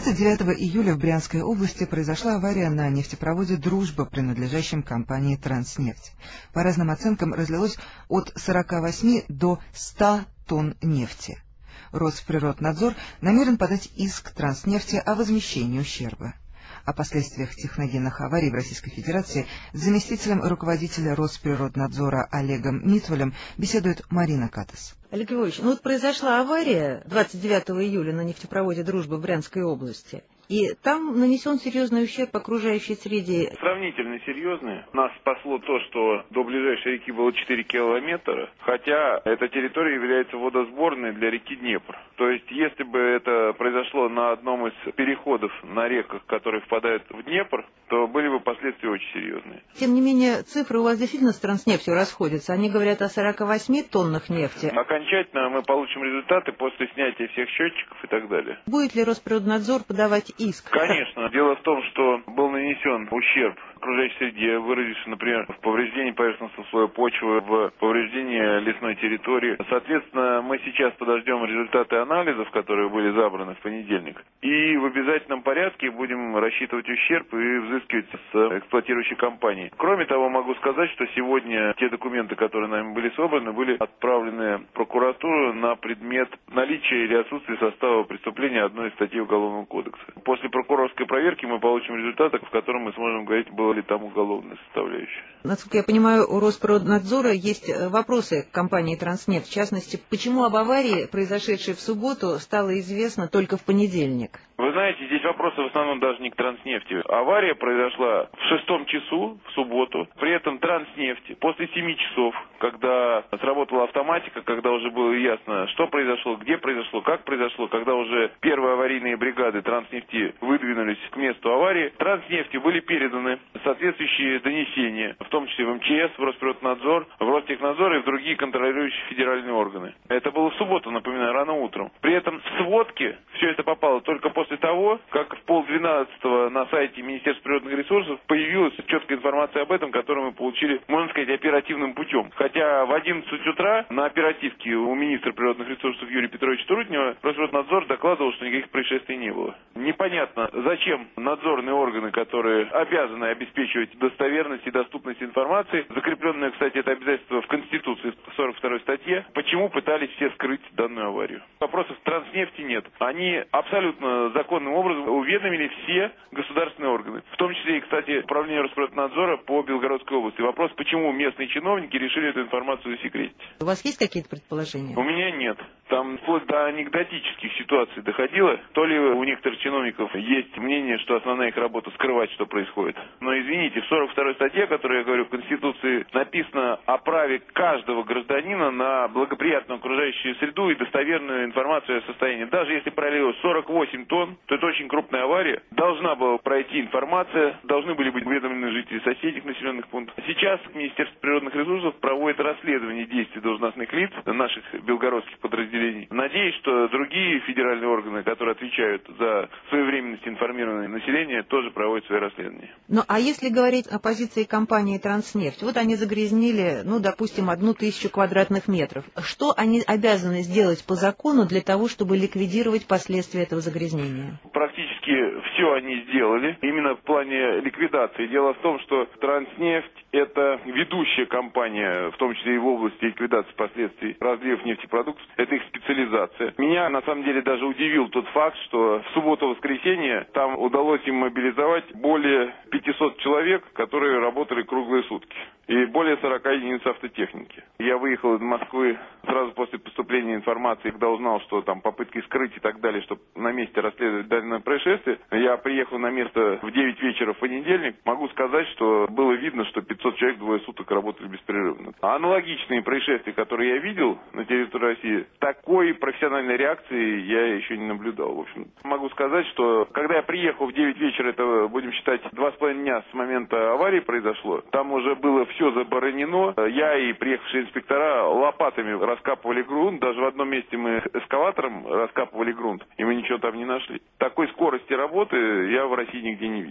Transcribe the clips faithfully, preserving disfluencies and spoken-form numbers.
двадцать девятого июля в Брянской области произошла авария на нефтепроводе «Дружба», принадлежащем компании «Транснефть». По разным оценкам разлилось от сорока восьми до ста тонн нефти. Росприроднадзор намерен подать иск «Транснефти» о возмещении ущерба. О последствиях техногенных аварий в Российской Федерации с заместителем руководителя Росприроднадзора Олегом Митвалем беседует Марина Катас. Олег Львович, ну вот произошла авария двадцать девятого июля на нефтепроводе «Дружба» в Брянской области. И там нанесен серьезный ущерб окружающей среде. Сравнительно серьезный. Нас спасло то, что до ближайшей реки было четыре километра, хотя эта территория является водосборной для реки Днепр. То есть, если бы это произошло на одном из переходов на реках, которые впадают в Днепр, то были бы последствия очень серьезные. Тем не менее, цифры у вас действительно с Транснефтью расходятся. Они говорят о сорока восьми тоннах нефти. Окончательно мы получим результаты после снятия всех счетчиков и так далее. Будет ли Росприроднадзор подавать иск? Конечно. Дело в том, что был нанесен ущерб окружающей среде, выразившийся, например, в повреждении поверхностного слоя почвы, в повреждении лесной территории. Соответственно, мы сейчас подождем результаты анализов, которые были забраны в понедельник, и в обязательном порядке будем рассчитывать ущерб и взыскивать с эксплуатирующей компании. Кроме того, могу сказать, что сегодня те документы, которые нами были собраны, были отправлены в прокуратуру на предмет наличия или отсутствия состава преступления одной из статей Уголовного кодекса. После прокурорской проверки мы получим результаты, в котором мы сможем говорить, была ли там уголовная составляющая. Насколько я понимаю, у Росприроднадзора есть вопросы к компании «Транснефть». В частности, почему об аварии, произошедшей в субботу, стало известно только в понедельник? Вы знаете, здесь вопросы в основном даже не к Транснефти. Авария произошла в шестом часу, в субботу. При этом Транснефть после семи часов, когда сработала автоматика, когда уже было ясно, что произошло, где произошло, как произошло, когда уже первые аварийные бригады Транснефти выдвинулись к месту аварии, Транснефти были переданы соответствующие донесения, в том числе в эм че эс, в Росприроднадзор, в Ростехнадзор и в другие контролирующие федеральные органы. Это было в субботу, напоминаю, рано утром. При этом в сводке все это попало только после того, как в полдвенадцатого на сайте Министерства природных ресурсов появилась четкая информация об этом, которую мы получили, можно сказать, оперативным путем. Хотя в одиннадцать утра на оперативке у министра природных ресурсов Юрия Петровича Трутнева Росприроднадзор докладывал, что никаких происшествий не было. Непонятно, зачем надзорные органы, которые обязаны обеспечивать достоверность и доступность информации, закрепленное, кстати, это обязательство в Конституции в сорок второй статье, почему пытались все скрыть данную аварию. Вопросов Транснефти нет. Они абсолютно законным образом уведомили все государственные органы, в том числе и, кстати, управление Росприроднадзора по Белгородской области. Вопрос, почему местные чиновники решили эту информацию засекретить. У вас есть какие-то предположения? У меня нет. Там вплоть до анекдотических ситуаций доходило. То ли у некоторых чиновников есть мнение, что основная их работа скрывать, что происходит. Но извините, в сорок второй статье, о которой я говорю, в Конституции написано о праве каждого гражданина на благоприятную окружающую среду и достоверную информацию о состоянии. Даже если пролилось сорок восемь тонн, то это очень крупная авария. Должна была пройти информация, должны были быть уведомлены жители соседних населенных пунктов. Сейчас Министерство природных ресурсов проводит расследование действий должностных лиц наших белгородских подразделений. Надеюсь, что другие федеральные органы, которые отвечают за своевременность информирования населения, тоже проводят свои расследования. Ну, а если говорить о позиции компании «Транснефть», вот они загрязнили, ну, допустим, одну тысячу квадратных метров. Что они обязаны сделать по закону для того, чтобы ликвидировать последствия этого загрязнения? Практически все они сделали, именно в плане ликвидации. Дело в том, что «Транснефть» — это ведущая компания, в том числе и в области ликвидации последствий разливов нефтепродуктов. Это их специализация. Меня, на самом деле, даже удивил тот факт, что в субботу-воскресенье там удалось им мобилизовать более пятисот человек, которые работали круглые сутки, и более сорока единиц автотехники. Я выехал из Москвы сразу после поступления информации, когда узнал, что там попытки скрыть и так далее, чтобы на месте расследовать данное происшествие. Я приехал на место в девять вечера в понедельник. Могу сказать, что было видно, что пятьсот человек двое суток работали беспрерывно. А аналогичные происшествия, которые я видел на территории России, такой профессиональной реакции я еще не наблюдал. В общем, могу сказать, что когда я приехал в девять вечера, это, будем считать, два с половиной дня с момента аварии произошло, там уже было все заборонено. Я и приехавшие инспектора лопатами раскапывали грунт. Даже в одном месте мы эскаватором раскапывали грунт, и мы ничего там не нашли. Такой скорости работы я в России нигде не видел.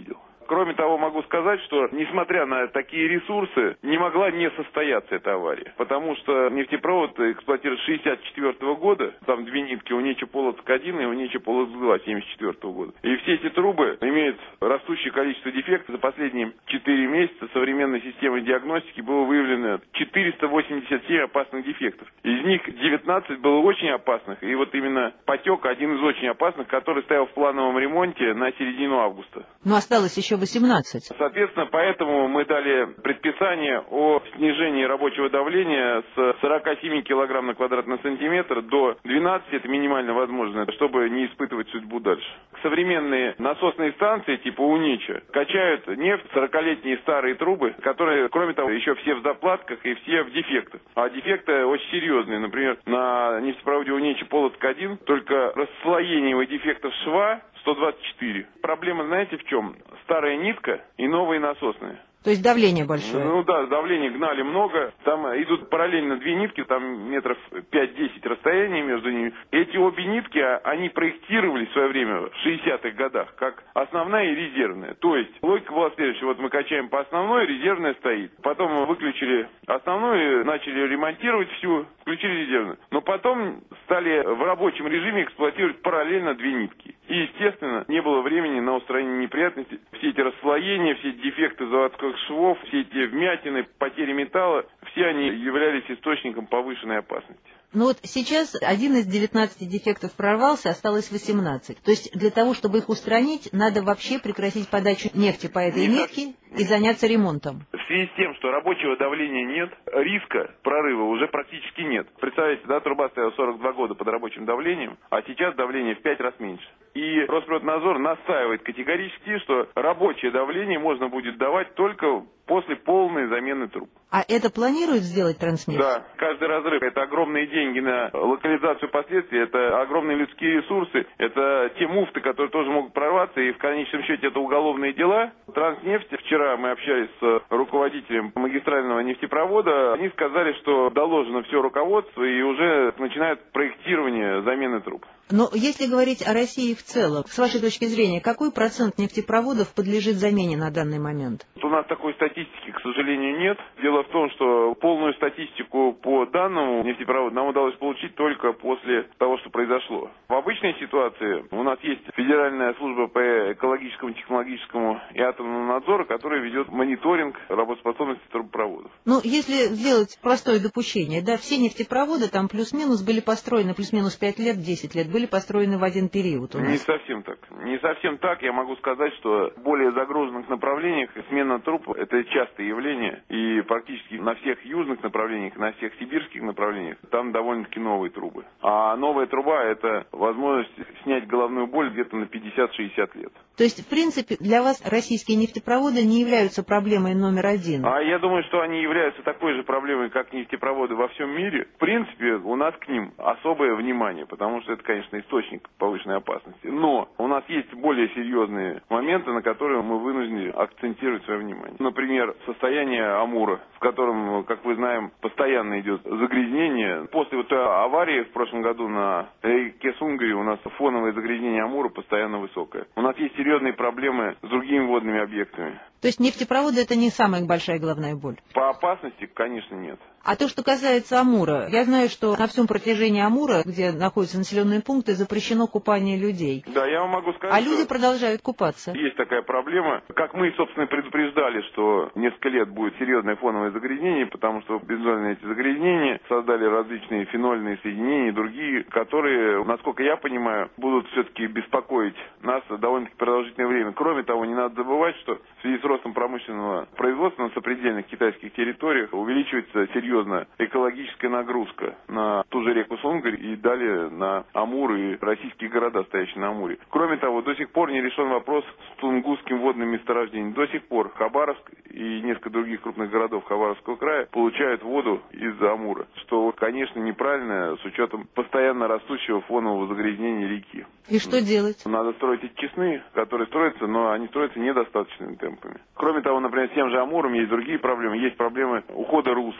Кроме того, могу сказать, что, несмотря на такие ресурсы, не могла не состояться эта авария. Потому что нефтепровод эксплуатируется с шестьдесят четвёртого года, там две нитки Унечи-Полоцк один и Унечи-Полоцк два семьдесят четвёртого года. И все эти трубы имеют растущее количество дефектов. За последние четыре месяца современной системой диагностики было выявлено четыреста восемьдесят семь опасных дефектов. Из них девятнадцать было очень опасных, и вот именно потек один из очень опасных, который стоял в плановом ремонте на середину августа. Но осталось еще восемнадцать. Соответственно, поэтому мы дали предписание о снижении рабочего давления с сорока семи килограмм на квадратный сантиметр до двенадцати, это минимально возможно, чтобы не испытывать судьбу дальше. Современные насосные станции типа Унича качают нефть, сорокалетние старые трубы, которые, кроме того, еще все в заплатках и все в дефектах. А дефекты очень серьезные. Например, на нефтепроводе Уничи-Полоцк один только расслоение его дефектов шва сто двадцать четыре. Проблема, знаете, в чем? Старая нитка и новые насосные. То есть давление большое? Ну да, давление гнали много. Там идут параллельно две нитки, там метров пять-десять расстояние между ними. Эти обе нитки, они проектировались в свое время, в шестидесятых годах, как основная и резервная. То есть логика была следующая. Вот мы качаем по основной, резервная стоит. Потом мы выключили основную, начали ремонтировать всю, включили резервную. Но потом стали в рабочем режиме эксплуатировать параллельно две нитки. И, естественно, не было времени на устранение неприятностей. Все эти расслоения, все эти дефекты заводских швов, все эти вмятины, потери металла, все они являлись источником повышенной опасности. Ну вот сейчас один из девятнадцати дефектов прорвался, осталось восемнадцать. То есть для того, чтобы их устранить, надо вообще прекратить подачу нефти по этой нитке и заняться ремонтом. В связи с тем, что рабочего давления нет, риска прорыва уже практически нет. Представляете, да, труба стояла сорок два года под рабочим давлением, а сейчас давление в пять раз меньше. И Росприроднадзор настаивает категорически, что рабочее давление можно будет давать только после полной замены труб. А это планирует сделать Транснефть? Да, каждый разрыв – это огромные деньги на локализацию последствий, это огромные людские ресурсы, это те муфты, которые тоже могут прорваться, и в конечном счете это уголовные дела. Транснефть, вчера мы общались с руководителем магистрального нефтепровода, они сказали, что доложено все руководство и уже начинают проектирование замены труб. Но если говорить о России в целом, с вашей точки зрения, какой процент нефтепроводов подлежит замене на данный момент? У нас такой статистики, к сожалению, нет. Дело в том, что полную статистику по данному нефтепроводу нам удалось получить только после того, что произошло. В обычной ситуации у нас есть Федеральная служба по экологическому, технологическому и атомному надзору, которая ведет мониторинг работоспособности трубопроводов. Ну, если сделать простое допущение, да, все нефтепроводы там плюс-минус были построены, плюс-минус пять лет, десять лет, были построены в один период у нас. Не совсем так. Не совсем так. Я могу сказать, что в более загруженных направлениях смена труб – это частое явление. И практически на всех южных направлениях, на всех сибирских направлениях там довольно-таки новые трубы. А новая труба – это возможность снять головную боль где-то на пятьдесят-шестьдесят лет. То есть, в принципе, для вас российские нефтепроводы не являются проблемой номер один? А я думаю, что они являются такой же проблемой, как нефтепроводы во всем мире. В принципе, у нас к ним особое внимание, потому что это, конечно, источник повышенной опасности. Но у нас есть более серьезные моменты, на которые мы вынуждены акцентировать свое внимание. Например, состояние Амура, в котором, как вы знаем, постоянно идет загрязнение. После вот аварии в прошлом году на реке Сунгари у нас фоновое загрязнение Амура постоянно высокое. У нас есть серьезные проблемы с другими водными объектами. То есть нефтепроводы – это не самая большая головная боль? По опасности, конечно, нет. А то, что касается Амура, я знаю, что на всем протяжении Амура, где находятся населенные пункты, запрещено купание людей. Да, я вам могу сказать, а люди продолжают купаться. Есть такая проблема. Как мы, собственно, предупреждали, что несколько лет будет серьезное фоновое загрязнение, потому что бензольные эти загрязнения создали различные фенольные соединения и другие, которые, насколько я понимаю, будут все-таки беспокоить нас довольно-таки продолжительное время. Кроме того, не надо забывать, что в связи с ростом промышленного производства на сопредельных китайских территориях увеличивается серьезно экологическая нагрузка на ту же реку Сунгарь и далее на Амур и российские города, стоящие на Амуре. Кроме того, до сих пор не решен вопрос с Тунгусским водным месторождением. До сих пор Хабаровск и несколько других крупных городов Хабаровского края получают воду из-за Амура, что, конечно, неправильно с учетом постоянно растущего фонового загрязнения реки. И что делать? Надо строить очистные, которые строятся, но они строятся недостаточными темпами. Кроме того, например, с тем же Амуром есть другие проблемы. Есть проблемы ухода русла.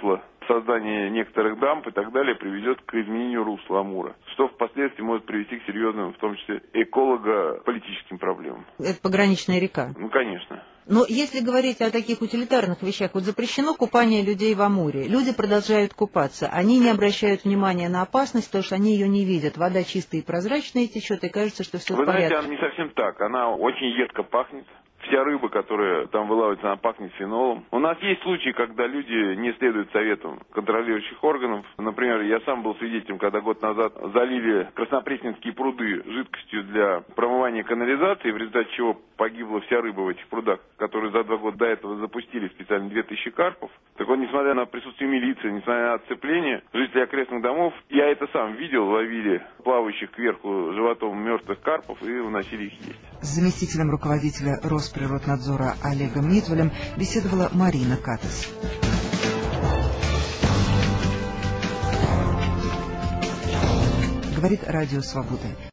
создание некоторых дамб и так далее приведет к изменению русла Амура, что впоследствии может привести к серьезным, в том числе эколого-политическим проблемам. Это пограничная река. Ну, конечно. Но если говорить о таких утилитарных вещах, вот запрещено купание людей в Амуре, люди продолжают купаться, они не обращают внимания на опасность, потому что они ее не видят, вода чистая и прозрачная течет, и кажется, что все Вы в порядке. знаете, она не совсем так, она очень едко пахнет. Вся рыба, которая там вылавливается, она пахнет фенолом. У нас есть случаи, когда люди не следуют советам контролирующих органов. Например, я сам был свидетелем, когда год назад залили краснопресненские пруды жидкостью для промывания канализации, в результате чего погибла вся рыба в этих прудах, которые за два года до этого запустили специально две тысячи карпов. Так вот, несмотря на присутствие милиции, несмотря на отцепление, жители окрестных домов, я это сам видел, ловили плавающих кверху животом мертвых карпов и уносили их есть. С заместителем руководителя Росприроднадзора Олегом Нитвалем беседовала Марина Катас. Говорит Радио Свобода.